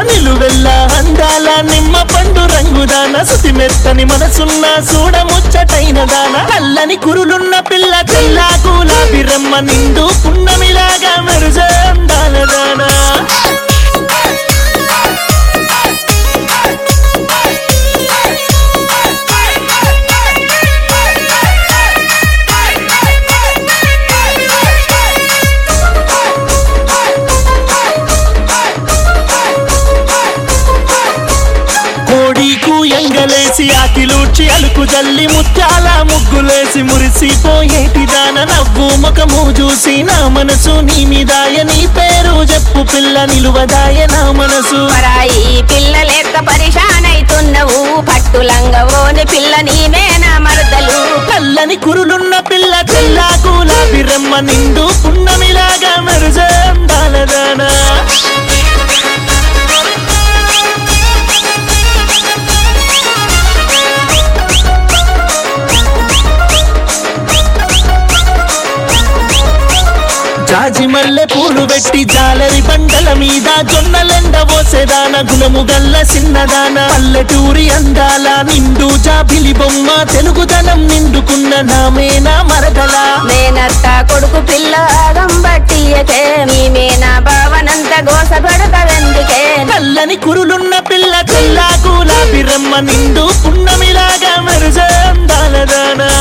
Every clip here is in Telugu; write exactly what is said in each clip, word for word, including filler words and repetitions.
నిలువెల్ల అందాల నిమ్మ పండు రంగుదాన సుతి మెత్తని మనసున్న చూడ ముచ్చటైన దాన కల్లని కురులున్న పిల్ల తెల్ల గులాబీ రమ్మ నిండు పున్నమిలాగా మెరుసే అందాల దానా ఎంగలేసి ఆకిలూడ్చి అలుకు జల్లి ముత్యాల ముగ్గులేసి మురిసిపోయేటి దాన నవ్వు ముఖము చూసి నా మనసు నీ మీదాయ నీ పేరు చెప్పు పిల్ల నిలువదాయ నా మనసు పరాయి పిల్ల లెక్క పరిశానైతున్నవు పట్టులంగవోని పిల్ల నీవే నా మరదలు కల్లని కురులున్న పిల్ల తెల్ల గులాబీ రమ్మ నిండు పున్నమిలాగా మెరుసే అందాల దానా జాజి మల్లె పూలు పెట్టి జాలరి పంటల మీద జొన్నలెండ పోసేదాన గుణము గల్ల సిన్నదాన పల్లెటూరి అందాల నిండు జాబిలి బొమ్మ తెలుగుదనం నిండుకున్న నామేనా మరదల మేనత్త కొడుకు పిల్ల గంబట్టియకే నీమేనా భావనంత గోసపడతవెందుకే కల్లని కురులున్న పిల్ల తెల్ల గులాబీ రమ్మ నిండు పున్నమిలాగా మెరుసే అందాల దానా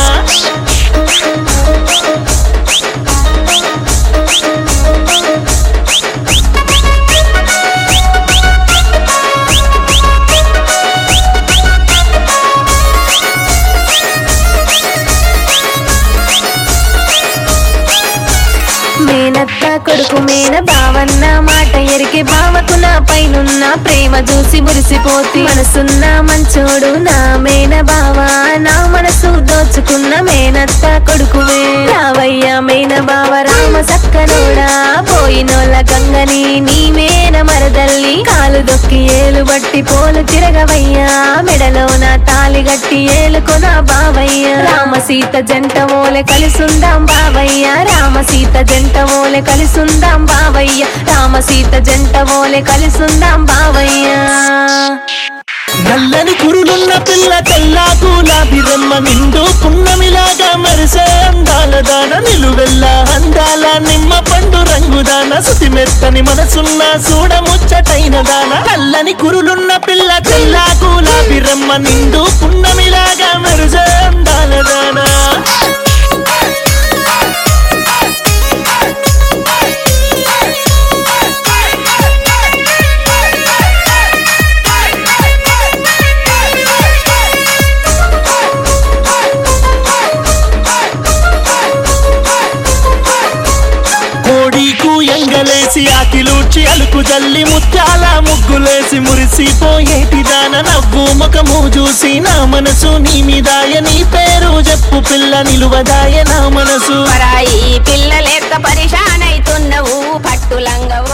మేనత్త కొడుకు మేన బావన్న మాట ఎరికి బావకు నా పైనున్న ప్రేమ చూసి మురిసిపోతి మనసున్న మంచోడు నా మేన బావా నా మనసు దోచుకున్న మేనత్త కొడుకువే రావయ్య మేన బావ రామ సక్కనోడా పోయినోళ్ళ గంగని నీ మేన మరదల్లి కాలు దొక్కి ఏలు బట్టి పోలు తిరగవయ్యా మెడలో నా తాలి గట్టి ఏలుకొన బావయ్య రామ సీత జంట మోలె కలిసుందాం బావయ్య రామ సీత జంట ఓలె కలిసుందాం బావయ్య రామ సీత జంట ఓలె కలిసుందాం బావయ్య నల్లని కురులున్న పిల్ల తెల్ల గులాబీ రమ్మ నిండు పున్నమిలాగా మెరిసే అందాల దాన నిలువెల్ల అందాల నిమ్మ పండు రంగుదాన సుతి మెత్తని మనసున్న చూడ ముచ్చటైన దాన నల్లని కురులున్న పిల్ల తెల్ల గులాబీ రమ్మ నిండు పున్నమిలాగా మెరిసే అందాల దానా ఎంగలేసి ఆకిలూడ్చి అలుకు జల్లి ముత్యాల ముగ్గులేసి మురిసిపోయేటి దాన నవ్వు ముఖము చూసి నా మనసు నీ మీదాయ నీ పేరు చెప్పు పిల్ల నిలువదాయ నా మనసు పరాయి పిల్ల లెక్క పరిశానైతున్నవు పట్టులంగవు